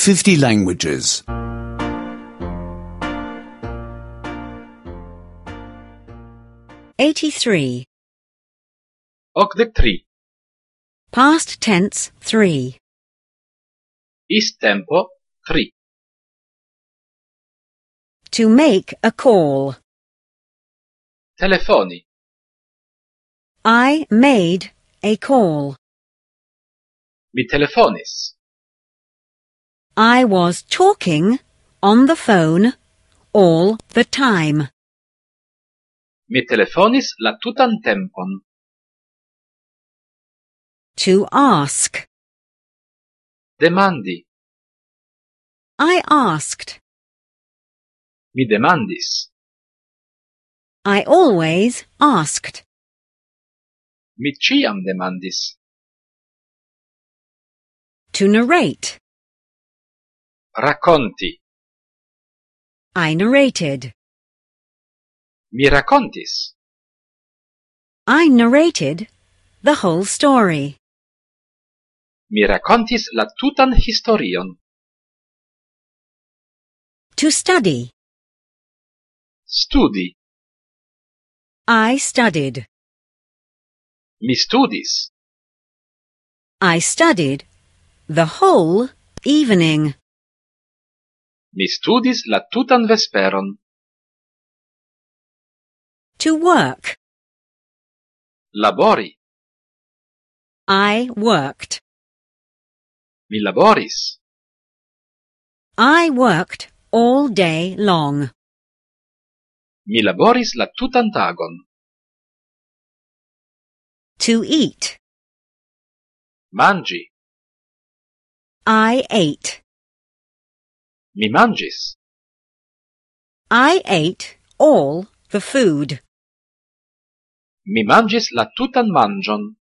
50 languages. 83. 83. Past tense 3. Ist tempo 3. To make a call. Telefoni. I made a call. Mi telefonis. I was talking on the phone all the time. Mi telefonis la tutan tempon. To ask. Demandi. I asked. Mi demandis. I always asked. Mi ciam demandis. To narrate. Racconti. I narrated. Mi racontis. I narrated the whole story. Mi racontis la tutan historion. To study. Studi. I studied. Mi studis. I studied the whole evening. Mi studis la tutan vesperon. To work. Labori. I worked. Mi laboris. I worked all day long. Mi laboris la tutan tagon. To eat. Mangi. I ate. Mi mangis. I ate all the food. Mi mangis la tutan mangion.